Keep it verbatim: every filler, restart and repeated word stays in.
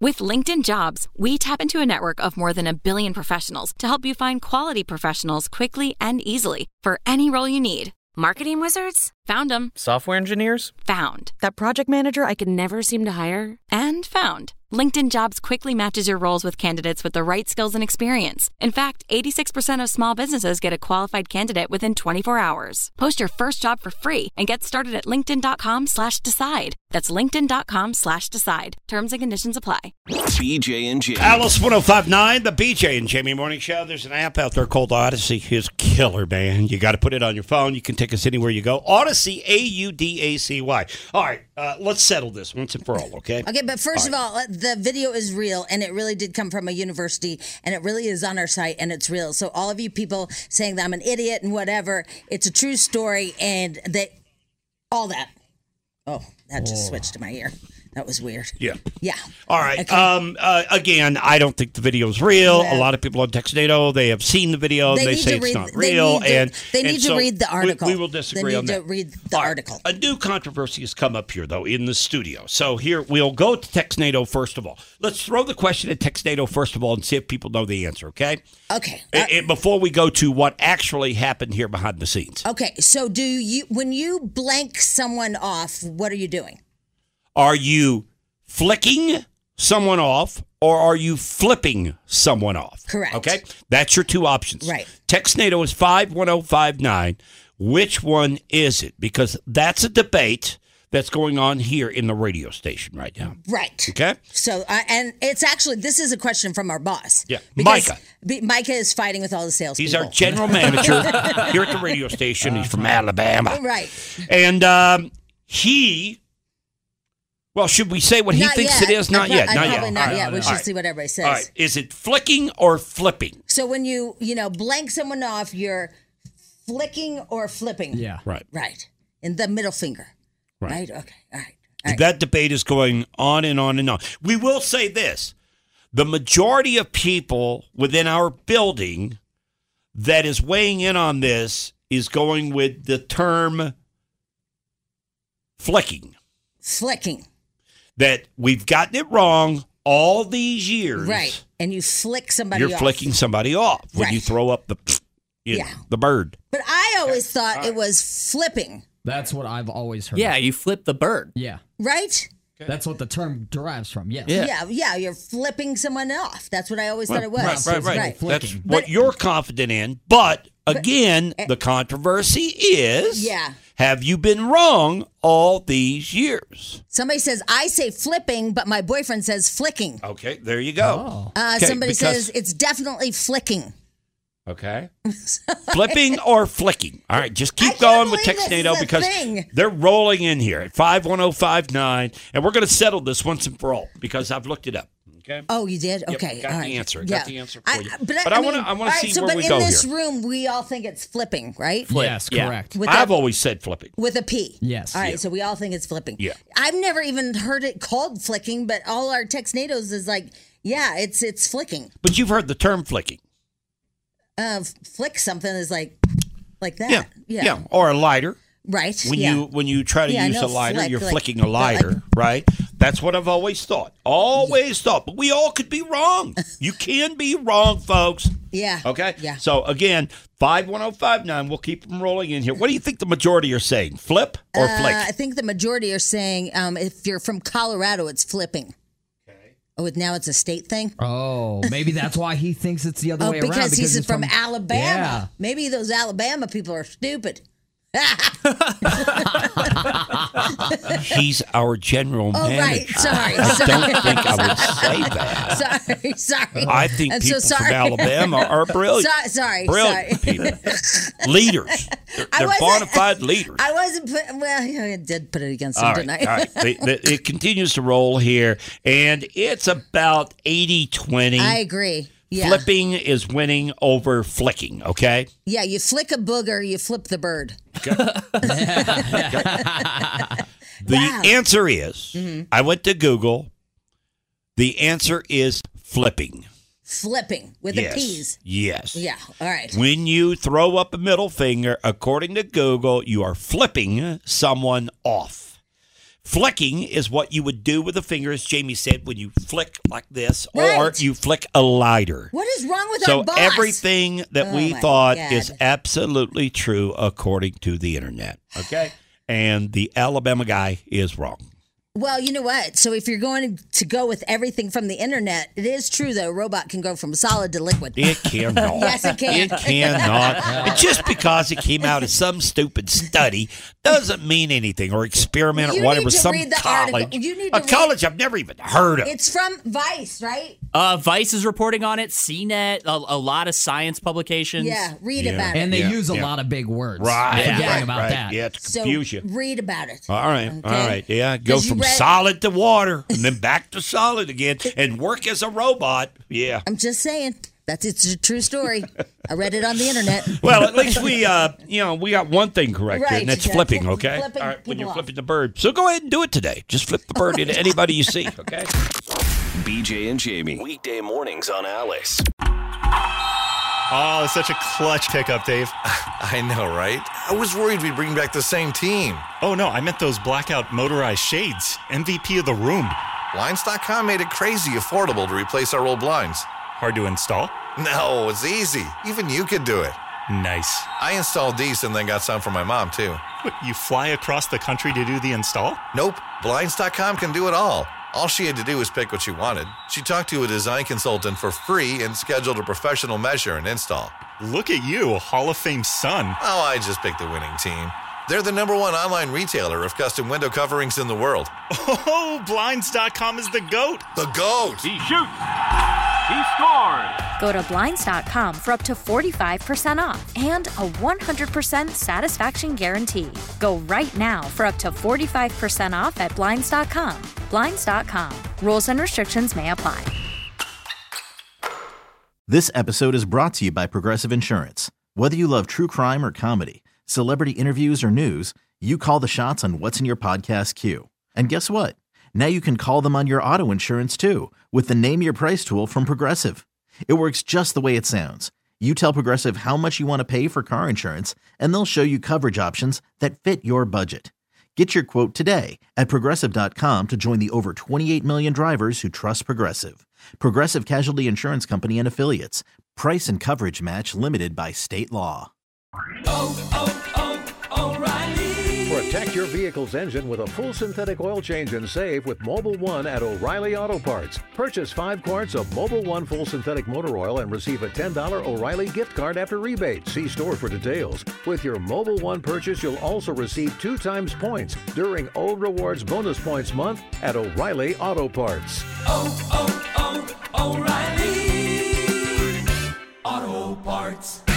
With LinkedIn Jobs, we tap into a network of more than a billion professionals to help you find quality professionals quickly and easily for any role you need. Marketing wizards? Found them. Software engineers? Found. That project manager I could never seem to hire? And found. LinkedIn Jobs quickly matches your roles with candidates with the right skills and experience. In fact, eighty-six percent of small businesses get a qualified candidate within twenty-four hours. Post your first job for free and get started at linkedin.com slash decide. That's linkedin.com slash decide. Terms and conditions apply. B J and Jamie. Alice one oh five point nine, the B J and Jamie Morning Show. There's an app out there called Odyssey. It's killer, man. You got to put it on your phone. You can take us anywhere you go. Odyssey, A U D A C Y. All right, uh, let's settle this once and for all, okay? Okay, but first all of all, the video is real, and it really did come from a university, and it really is on our site, and it's real. So all of you people saying that I'm an idiot and whatever, it's a true story, and that all that. Oh, that just switched to my ear. That was weird. Yeah. Yeah. All right. Okay. Um. Uh, again, I don't think the video is real. Yeah. A lot of people on Textnado, they have seen the video. They They, need say to it's read- not they real. need to- and they and need to so read the we- article. We, will They disagree need on that. to read the All right, article. A new controversy has come up here, though, in the studio. So here, we'll go to Textnado first of all. Let's throw the question at Textnado first of all and see if people know the answer, okay? Okay. And- Uh, and before we go to what actually happened here behind the scenes. okay. So do you, when you blank someone off, what are you doing? Are you flicking someone off, or are you flipping someone off? Correct. Okay? That's your two options. Right. Textnado is five one oh five nine. Which one is it? Because that's a debate that's going on here in the radio station right now. Right. Okay? So, uh, and it's actually, this is a question from our boss. Yeah. Because Micah. B- Micah is fighting with all the salespeople. He's our general manager here at the radio station. He's from Alabama. Right. And um, he... Well, should we say what he Not thinks yet. it is? Not I pro- yet. I Not probably yet. not All right. yet. We All should right. see what everybody says. All right. Is it flicking or flipping? So when you, you know, blank someone off, you're flicking or flipping. Yeah. Right. Right. In the middle finger. Right. Right. Okay. All right. All right. That debate is going on and on and on. We will say this. The majority of people within our building that is weighing in on this is going with the term flicking. Flicking. That we've gotten it wrong all these years. Right. And you flick somebody You're off. flicking somebody off when you Right. throw up the, you know, Yeah. the bird. But I always thought it was flipping. That's what I've always heard. Yeah, you flip the bird. Yeah. Right? That's what the term derives from. Yes. Yeah. Yeah. Yeah. You're flipping someone off. That's what I always thought it was. Right, right, right. Right. That's Flicking. what you're confident in. But again, the controversy is, Yeah. have you been wrong all these years? Somebody says, I say flipping, but my boyfriend says flicking. Okay, there you go. Uh, Okay, somebody because- says it's definitely flicking. Okay. Flipping or flicking? All right, just I keep can't going with believe this Textnado is a because thing. they're rolling in here at five one oh five nine, and we're going to settle this once and for all because I've looked it up. Okay. Oh, you did? Yep, Okay. got all the right. answer. Got Yeah. the answer I, for you. But I, But I mean, wanna- I wanna all right, see so, where but we in go this here. room, we all think it's flipping, right? Yes, Yeah. correct. With I've a, always said flipping. with a P. Yes. All right, Yeah. so we all think it's flipping. Yeah. I've never even heard it called flicking, but all our Texnados is like, yeah, it's it's flicking. But you've heard the term flicking. Uh, f- flick something is like like that. Yeah. Yeah. Yeah. Or a lighter. Right. When yeah. you when you try to Yeah, I use know a lighter, flick, you're like- flicking a lighter, like- right? That's what I've always thought. Always thought. But we all could be wrong. You can be wrong, folks. Yeah. Okay? Yeah. So, again, five one oh five nine, we'll keep them rolling in here. What do you think the majority are saying? Flip or Uh, flick? I think the majority are saying um, if you're from Colorado, it's flipping. Okay. Oh, now it's a state thing? Oh, maybe that's why he thinks it's the other Oh, way because, around. he's, from, Alabama. Yeah. Maybe those Alabama people are stupid. He's our general Oh, manager. right. Sorry. I sorry. don't think I would say that. Sorry. Sorry. I think I'm people so from sorry. Alabama are brilliant. So- sorry. Brilliant sorry. people. Leaders. They're, I they're wasn't- bona fide leaders. I wasn't put, well, I did put it against him, All right, didn't I? all right. They- they- it continues to roll here, and it's about eighty twenty. I agree. Yeah. Flipping is winning over flicking, okay? Yeah, you flick a booger, you flip the bird. The Wow. answer is, Mm-hmm. I went to Google. The answer is flipping. Flipping with yes. the P's. Yes. Yeah, all right. When you throw up a middle finger, according to Google, you are flipping someone off. Flicking is what you would do with a finger, as Jamie said, when you flick like this, Right. or you flick a lighter. What is wrong with So our boss? everything that Oh, we my thought God. is absolutely true according to the internet. Okay? And the Alabama guy is wrong. Well, you know what? So if you're going to go with everything from the internet, it is true, though. A robot can go from solid to liquid. It cannot. Yes, it can. It cannot. And just because it came out of some stupid study doesn't mean anything, or experiment, You or whatever. need to Some read the college. article. You need to a read- college I've never even heard of. It's from Vice, right? Uh, Vice is reporting on it. C net, a, a lot of science publications. Yeah, read Yeah. about And it. they Yeah, use a yeah. lot of big words. Right. Forgetting right, about right. that. Yeah, to So confuse you. read about it. All right, Okay? all right, yeah. Go 'Cause you from read- solid to water, and then back to solid again, and work as a robot. Yeah. I'm just saying. That's it's a true story. I read it on the internet. Well, at least we, uh, you know, we got one thing correct here, Right, and that's yeah, flipping. flip- Okay. flipping All right, when people you're off. flipping the bird, so go ahead and do it today. Just flip the bird into anybody you see. Okay. B J and Jamie. Weekday mornings on Alice. Oh, such a clutch pickup, Dave. I know, right? I was worried we'd bring back the same team. Oh, no, I meant those blackout motorized shades. M V P of the room. Blinds dot com made it crazy affordable to replace our old blinds. Hard to install? No, it's easy. Even you could do it. Nice. I installed these and then got some for my mom, too. What, you fly across the country to do the install? Nope, Blinds dot com can do it all. All she had to do was pick what she wanted. She talked to a design consultant for free and scheduled a professional measure and install. Look at you, a Hall of Fame son. Oh, I just picked the winning team. They're the number one online retailer of custom window coverings in the world. Oh, Blinds dot com is the GOAT. The GOAT! He shoots. He scores. Go to Blinds dot com for up to forty-five percent off and a one hundred percent satisfaction guarantee. Go right now for up to forty-five percent off at Blinds dot com. Blinds dot com. Rules and restrictions may apply. This episode is brought to you by Progressive Insurance. Whether you love true crime or comedy, celebrity interviews or news, you call the shots on what's in your podcast queue. And guess what? Now you can call them on your auto insurance too with the Name Your Price tool from Progressive. It works just the way it sounds. You tell Progressive how much you want to pay for car insurance, and they'll show you coverage options that fit your budget. Get your quote today at Progressive dot com to join the over twenty-eight million drivers who trust Progressive. Progressive Casualty Insurance Company and Affiliates. Price and coverage match limited by state law. Protect your vehicle's engine with a full synthetic oil change and save with Mobile One at O'Reilly Auto Parts. Purchase five quarts of Mobile One full synthetic motor oil and receive a ten dollars O'Reilly gift card after rebate. See store for details. With your Mobile One purchase, you'll also receive two times points during O Rewards Bonus Points Month at O'Reilly Auto Parts. Oh, oh, oh, O'Reilly Auto Parts.